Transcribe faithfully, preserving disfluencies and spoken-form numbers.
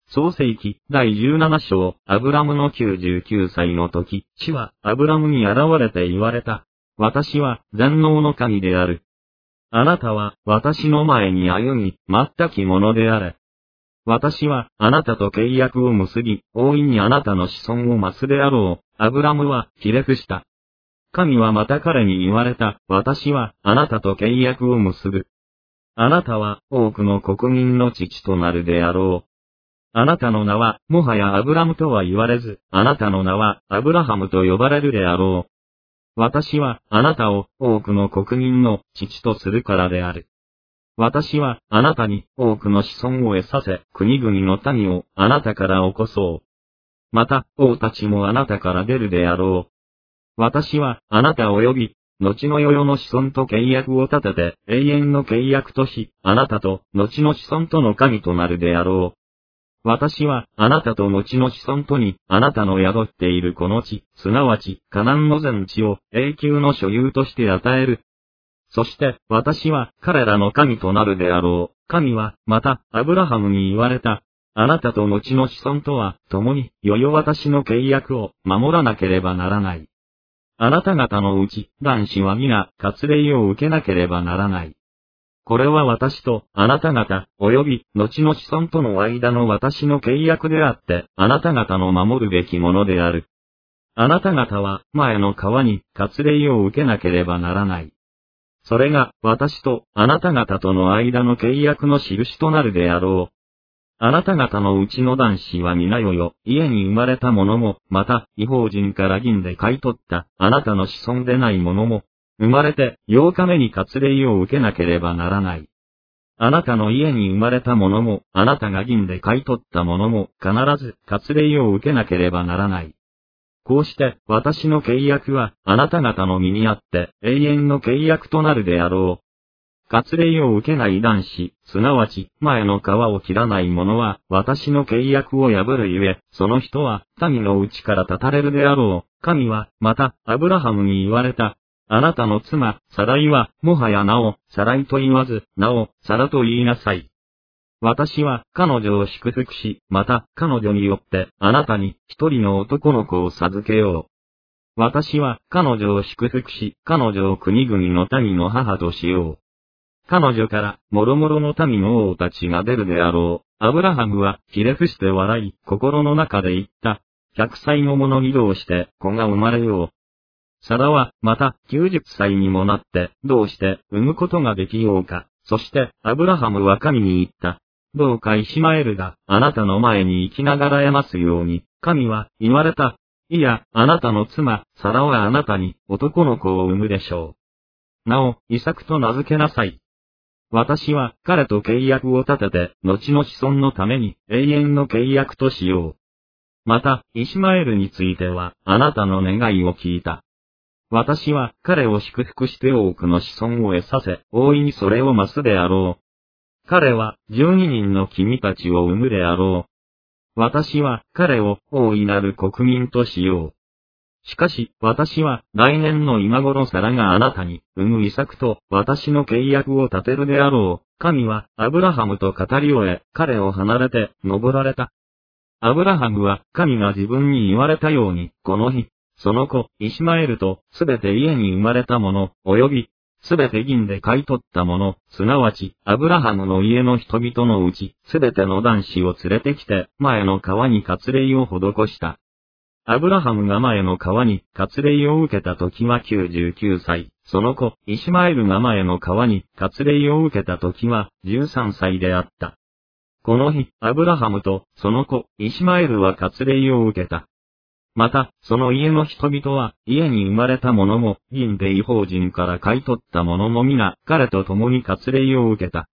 創世記第じゅうなな章、アブラムのきゅうじゅうきゅうさいの時、主はアブラムに現れて言われた。私は全能の神である。あなたは私の前に歩み、全きものであれ。私はあなたと契約を結び、大いにあなたの子孫を増すであろう。アブラムはひれ伏した。神はまた彼に言われた。私はあなたと契約を結ぶ。あなたは多くの国民の父となるであろう。あなたの名は、もはやアブラムとは言われず、あなたの名は、アブラハムと呼ばれるであろう。私は、あなたを、多くの国民の父とするからである。私は、あなたに、多くの子孫を得させ、国々の民を、あなたから起こそう。また、王たちもあなたから出るであろう。私は、あなたを呼び、後の世々の子孫と契約を立てて、永遠の契約とし、あなたと、後の子孫との神となるであろう。私は、あなたと後の子孫とに、あなたの宿っているこの地、すなわち、カナンの全地を永久の所有として与える。そして、私は、彼らの神となるであろう。神は、また、アブラハムに言われた。あなたと後の子孫とは、共に、世々私の契約を、守らなければならない。あなた方のうち、男子は皆、割礼を受けなければならない。これは私と、あなた方、及び、後の子孫との間の私の契約であって、あなた方の守るべきものである。あなた方は、前の川に、割礼を受けなければならない。それが、私と、あなた方との間の契約の印となるであろう。あなた方のうちの男子は皆よよ、家に生まれた者も、また、異邦人から銀で買い取った、あなたの子孫でない者も、生まれて、八日目に割礼を受けなければならない。あなたの家に生まれた者も、あなたが銀で買い取った者も、必ず、割礼を受けなければならない。こうして、私の契約は、あなた方の身にあって、永遠の契約となるであろう。割礼を受けない男子、すなわち、前の皮を切らない者は、私の契約を破るゆえ、その人は、民のうちから断たれるであろう。神は、また、アブラハムに言われた。あなたの妻、サライは、もはやなお、サライと言わず、なお、サラと言いなさい。私は、彼女を祝福し、また、彼女によって、あなたに、一人の男の子を授けよう。私は、彼女を祝福し、彼女を国々の民の母としよう。彼女から、もろもろの民の王たちが出るであろう。アブラハムは、ひれ伏して笑い、心の中で言った。百歳の者にどうして、子が生まれよう。サラは、また、九十歳にもなって、どうして、産むことができようか。そして、アブラハムは神に言った。どうかイシマエルが、あなたの前に生きながらえますように。神は、言われた。いや、あなたの妻、サラはあなたに、男の子を産むでしょう。なお、イサクと名付けなさい。私は、彼と契約を立てて、後の子孫のために、永遠の契約としよう。また、イシマエルについては、あなたの願いを聞いた。私は彼を祝福して多くの子孫を得させ、大いにそれを増すであろう。彼は十二人の君たちを産むであろう。私は彼を大いなる国民としよう。しかし私は来年の今頃サラがあなたに産むイサクと私の契約を立てるであろう。神はアブラハムと語り終え、彼を離れて登られた。アブラハムは神が自分に言われたように、この日、その子、イシマエルと、すべて家に生まれたもの、及び、すべて銀で買い取ったもの、すなわち、アブラハムの家の人々のうち、すべての男子を連れてきて、前の川に割礼を施した。アブラハムが前の川に割礼を受けた時はきゅうじゅうきゅうさい、その子、イシマエルが前の川に割礼を受けた時はじゅうさんさいであった。この日、アブラハムと、その子、イシマエルは割礼を受けた。また、その家の人々は、家に生まれた者も、銀で異邦人から買い取った者も皆、彼と共に割礼を受けた。